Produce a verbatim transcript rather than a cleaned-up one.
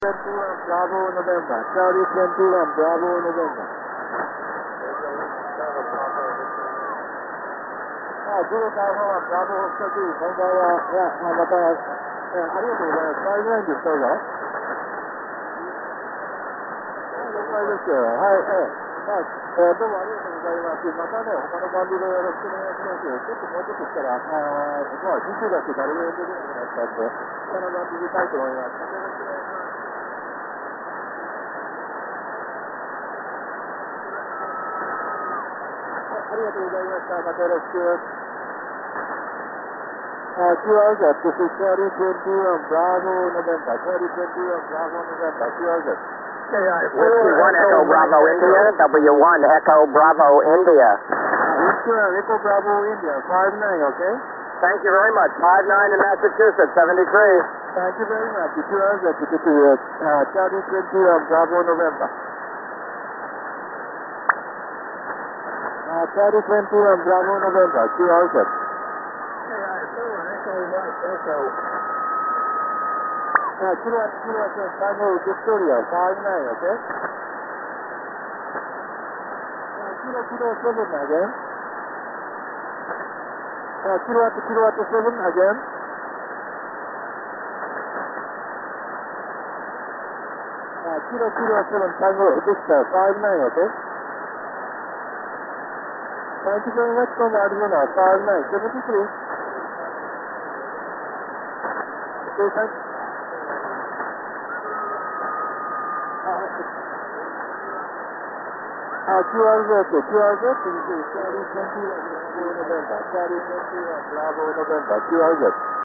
twenty-one Bravo November. Charlie twenty-one Bravo November. あ、ごろくはブラボー北九、こんばんは。いや、また、えありがとうございます。変わりないんです、どうぞ。了解です。はい、えまあえー、どうもありがとうございます。またね、他のバンドでよろしくお願いします。ちょっともうちょっとしたら、あまあ、人数だけ誰も呼んでくれなくなったんで、他のバンドにたいと思います。よろしくお願いします。ありがとうございました。またよろしく。Uh, two hours up. This is Charlie twenty-one Bravo November. Charlie twenty-one Bravo November. Two hours up. Whiskey one Echo Bravo India, W one Echo Bravo India. Whiskey one Echo Bravo India. five nine, okay? Thank you very much. five nine in Massachusetts, seventy-three. Thank you very much. Two hours up. This is uh, Charlie twenty-one Bravo November. Uh, Charlie twenty-one Bravo November. Two hours up. Echo. Uh, Kilo, Kilo, Tango, Victoria, five nine, okay? Uh, Kilo, Kilo, seven again. Uh, Kilo, Kilo, seven again. Uh, Kilo, Kilo, seven, Tango, Victor, five nine, okay? Thank you very much from Arizona, five nine, seventy-three. Okay, thank you. Uh, two hours okay, two hours okay, Charlie twenty-one Bravo November, Charlie twenty-one Bravo November, two hours okay.